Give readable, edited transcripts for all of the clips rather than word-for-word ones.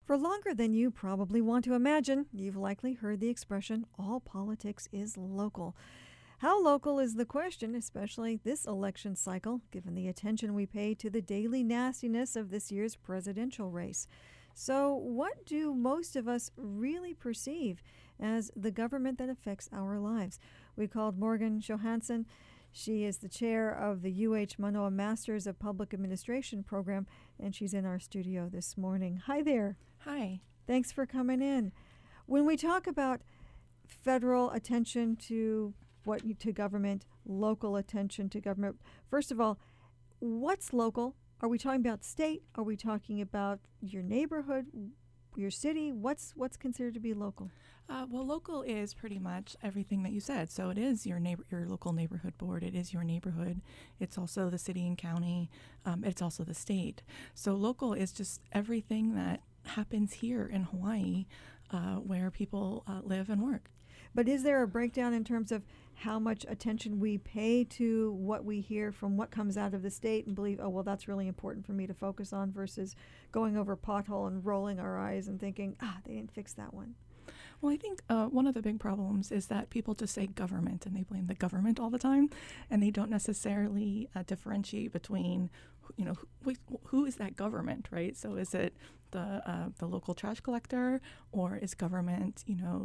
For longer than you probably want to imagine, you've likely heard the expression, all politics is local. How local is the question, especially this election cycle, given the attention we pay to the daily nastiness of this year's presidential race? So, what do most of us really perceive as the government that affects our lives? We called Morgan Johansson. She is the chair of the UH Manoa Masters of Public Administration program, and she's in our studio this morning. Hi there. Hi. Thanks for coming in. When we talk about federal attention to government, local attention to government, first of all, what's local? Are we talking about state? Are we talking about your neighborhood, your city? What's considered to be local? Well, local is pretty much everything that you said. So it is your local neighborhood board. It is your neighborhood. It's also the city and county. It's also the state. So local is just everything that happens here in Hawaii, where people live and work. But is there a breakdown in terms of how much attention we pay to what we hear from what comes out of the state and believe, oh, well, that's really important for me to focus on, versus going over a pothole and rolling our eyes and thinking, they didn't fix that one? Well, I think one of the big problems is that people just say government and they blame the government all the time, and they don't necessarily differentiate between, who is that government, right? So is it the local trash collector, or is government,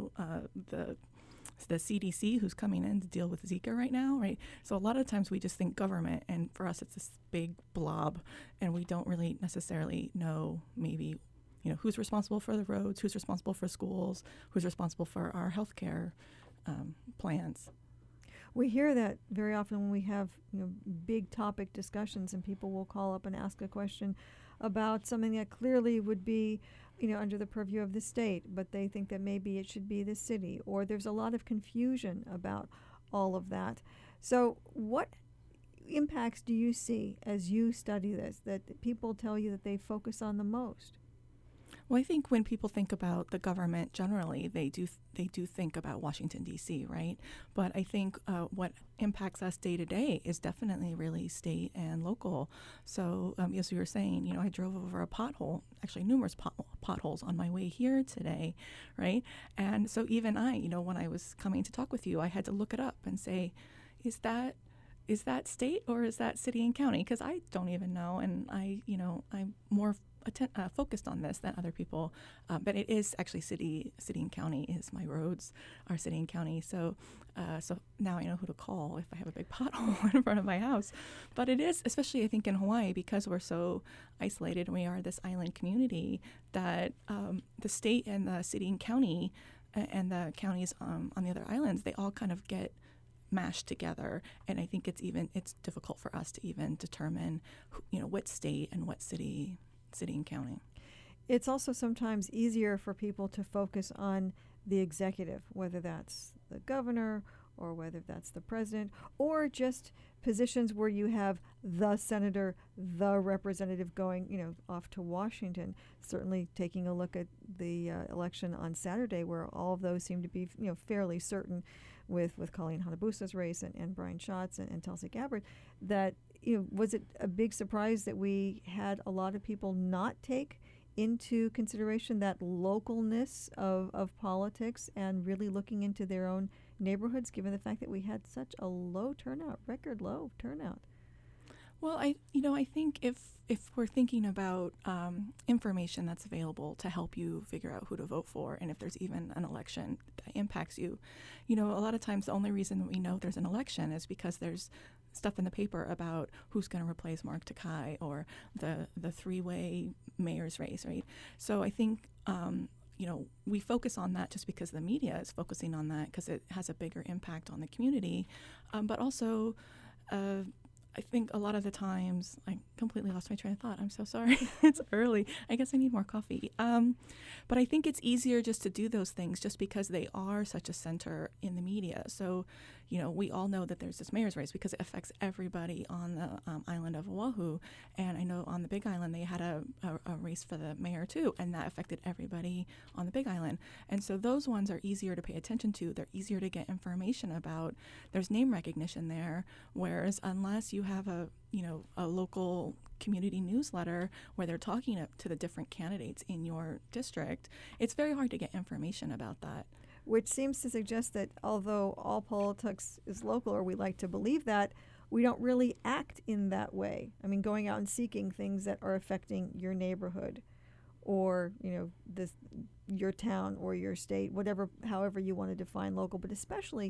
the CDC who's coming in to deal with Zika right now, right? So a lot of times we just think government, and for us it's this big blob, and we don't really necessarily know maybe who's responsible for the roads, who's responsible for schools, who's responsible for our healthcare plans. We hear that very often when we have big topic discussions, and people will call up and ask a question about something that clearly would be under the purview of the state, but they think that maybe it should be the city, or there's a lot of confusion about all of that. So what impacts do you see as you study this that people tell you that they focus on the most? Well, I think when people think about the government generally, they do think about Washington, D.C., right? But I think what impacts us day to day is definitely really state and local. So as we were saying, I drove over a pothole, actually numerous potholes on my way here today, right? And so even I, when I was coming to talk with you, I had to look it up and say, is that state or is that city and county? Because I don't even know, and I'm more focused on this than other people, but it is actually city and county is my roads are city and county. So now I know who to call if I have a big pothole in front of my house. But it is, especially I think in Hawaii, because we're so isolated and we are this island community, that the state and the city and county and the counties on the other islands, they all kind of get mashed together, and I think it's difficult for us to even determine what state and what city and county. It's also sometimes easier for people to focus on the executive, whether that's the governor or whether that's the president, or just positions where you have the senator, the representative going, off to Washington. Certainly taking a look at the election on Saturday, where all of those seem to be, fairly certain with Colleen Hanabusa's race and Brian Schatz and Tulsi Gabbard, that was it a big surprise that we had a lot of people not take into consideration that localness of politics and really looking into their own neighborhoods, given the fact that we had such a low turnout, record low turnout? Well, I think if we're thinking about information that's available to help you figure out who to vote for, and if there's even an election that impacts you, a lot of times the only reason we know there's an election is because there's stuff in the paper about who's going to replace Mark Takai, or the three-way mayor's race, right? So I think we focus on that just because the media is focusing on that because it has a bigger impact on the community, but also I think a lot of the times, I completely lost my train of thought. I'm so sorry. It's early. I guess I need more coffee. But I think it's easier just to do those things just because they are such a center in the media. So, we all know that there's this mayor's race because it affects everybody on the island of Oahu. And I know on the Big Island, they had a race for the mayor too, and that affected everybody on the Big Island. And so those ones are easier to pay attention to. They're easier to get information about. There's name recognition there, whereas unless you have a local community newsletter where they're talking to the different candidates in your district, it's very hard to get information about that. Which seems to suggest that although all politics is local, or we like to believe that, we don't really act in that way. I mean, going out and seeking things that are affecting your neighborhood or, your town or your state, however you want to define local, but especially,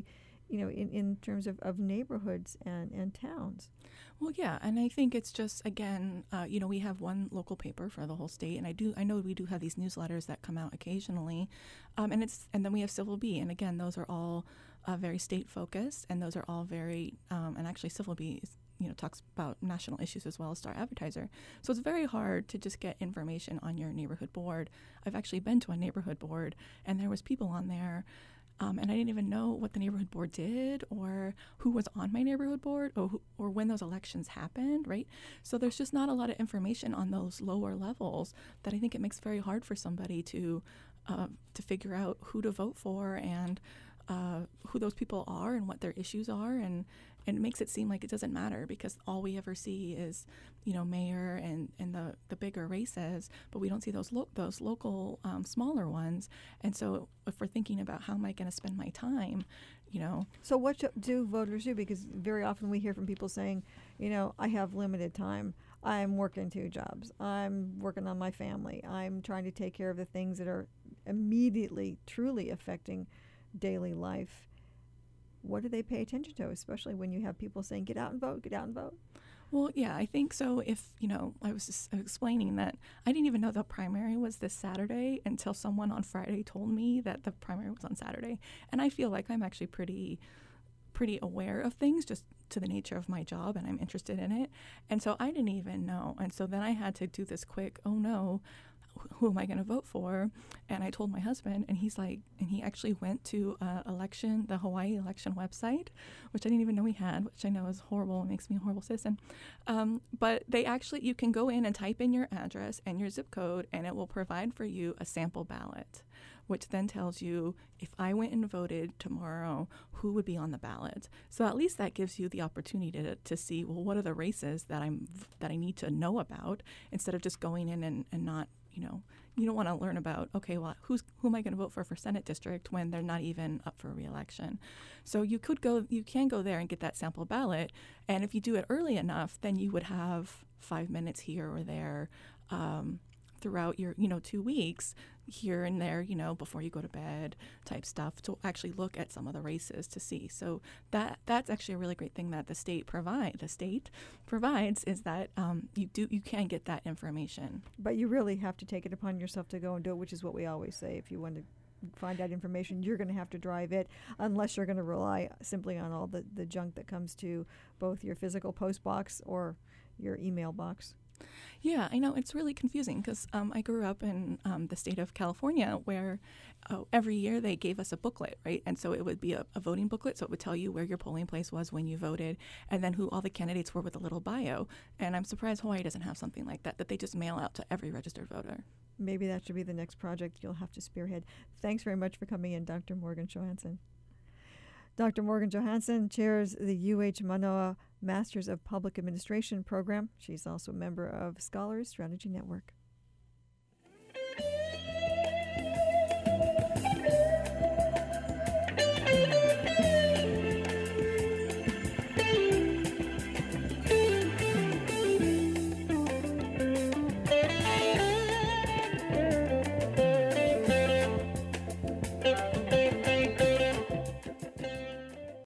in terms of neighborhoods and towns. Well, yeah, and I think it's just, again, we have one local paper for the whole state, and I know we do have these newsletters that come out occasionally, and then we have Civil Bee, and again, those are all very state focused, and those are all very, and actually Civil Bee talks about national issues as well as Star Advertiser. So it's very hard to just get information on your neighborhood board. I've actually been to a neighborhood board, and there was people on there. And I didn't even know what the neighborhood board did or who was on my neighborhood board or when those elections happened, right? So there's just not a lot of information on those lower levels that I think it makes very hard for somebody to figure out who to vote for and who those people are and what their issues are. And it makes it seem like it doesn't matter because all we ever see is, mayor and the bigger races, but we don't see those local smaller ones. And so if we're thinking about how am I going to spend my time, So what do voters do? Because very often we hear from people saying, I have limited time. I'm working 2 jobs. I'm working on my family. I'm trying to take care of the things that are immediately, truly affecting daily life. What do they pay attention to, especially when you have people saying, get out and vote, get out and vote? Well, yeah, I think so. If, I was just explaining that I didn't even know the primary was this Saturday until someone on Friday told me that the primary was on Saturday. And I feel like I'm actually pretty aware of things just to the nature of my job, and I'm interested in it. And so I didn't even know. And so then I had to do this quick, oh no, who am I going to vote for? And I told my husband, and he's like, and he actually went to the Hawaii election website, which I didn't even know we had, which I know is horrible and makes me a horrible citizen. But you can go in and type in your address and your zip code, and it will provide for you a sample ballot, which then tells you if I went and voted tomorrow, who would be on the ballot. So at least that gives you the opportunity to see, well, what are the races that I need to know about, instead of just going in and not, you don't want to learn about, okay, well, who am I going to vote for Senate district when they're not even up for re-election. So you can go there and get that sample ballot. And if you do it early enough, then you would have 5 minutes here or there throughout your, 2 weeks, here and there, before you go to bed type stuff, to actually look at some of the races to see. So that's actually a really great thing that the state provides is that you can get that information. But you really have to take it upon yourself to go and do it, which is what we always say. If you want to find out information, you're going to have to drive it, unless you're going to rely simply on all the junk that comes to both your physical post box or your email box. Yeah, I know. It's really confusing because I grew up in the state of California where every year they gave us a booklet, right? And so it would be a voting booklet, so it would tell you where your polling place was when you voted and then who all the candidates were with a little bio. And I'm surprised Hawaii doesn't have something like that they just mail out to every registered voter. Maybe that should be the next project you'll have to spearhead. Thanks very much for coming in, Dr. Morgan Johansson. Dr. Morgan Johansson chairs the UH Manoa Masters of Public Administration program. She's also a member of Scholars Strategy Network.